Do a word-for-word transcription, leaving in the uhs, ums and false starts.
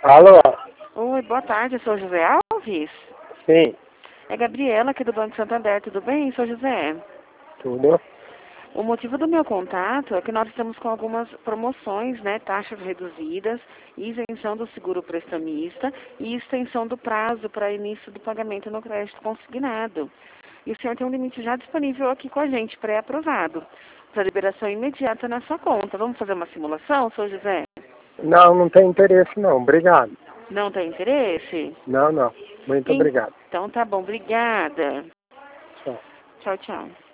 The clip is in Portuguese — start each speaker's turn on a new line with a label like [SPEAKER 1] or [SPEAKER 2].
[SPEAKER 1] Alô?
[SPEAKER 2] Oi, boa tarde, eu sou José Alves.
[SPEAKER 1] Sim,
[SPEAKER 2] É Gabriela aqui do Banco Santander, tudo bem, sou José?
[SPEAKER 1] tudo.
[SPEAKER 2] O motivo do meu contato é que nós estamos com algumas promoções, né, taxas reduzidas, isenção do seguro prestamista e extensão do prazo para início do pagamento no crédito consignado. E o senhor tem um limite já disponível aqui com a gente, pré-aprovado, para liberação imediata na sua conta. Vamos fazer uma simulação, sou José?
[SPEAKER 1] Não, não tem interesse não, obrigado.
[SPEAKER 2] Não tem interesse?
[SPEAKER 1] Não, não, muito obrigado.
[SPEAKER 2] Então tá bom, obrigada.
[SPEAKER 1] Tchau.
[SPEAKER 2] Tchau, tchau.